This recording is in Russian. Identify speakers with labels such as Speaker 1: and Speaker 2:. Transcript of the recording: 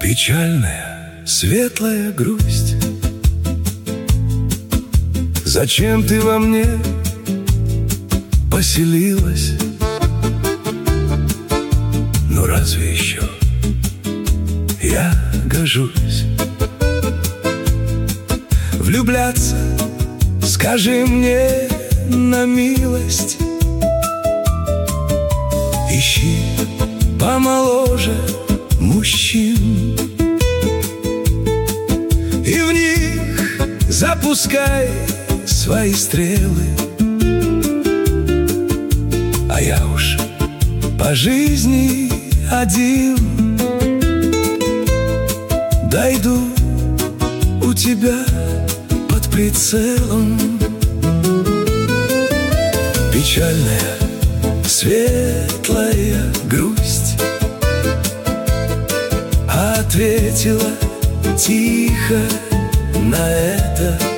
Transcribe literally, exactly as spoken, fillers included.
Speaker 1: Печальная, светлая грусть. Зачем ты во мне поселилась? Ну разве еще я гожусь влюбляться? Скажи мне на милость. Ищи помоложе мужчин и в них запускай свои стрелы. А я уж по жизни один дойду у тебя под прицелом. Печальная, светлая грусть ответила тихо на это.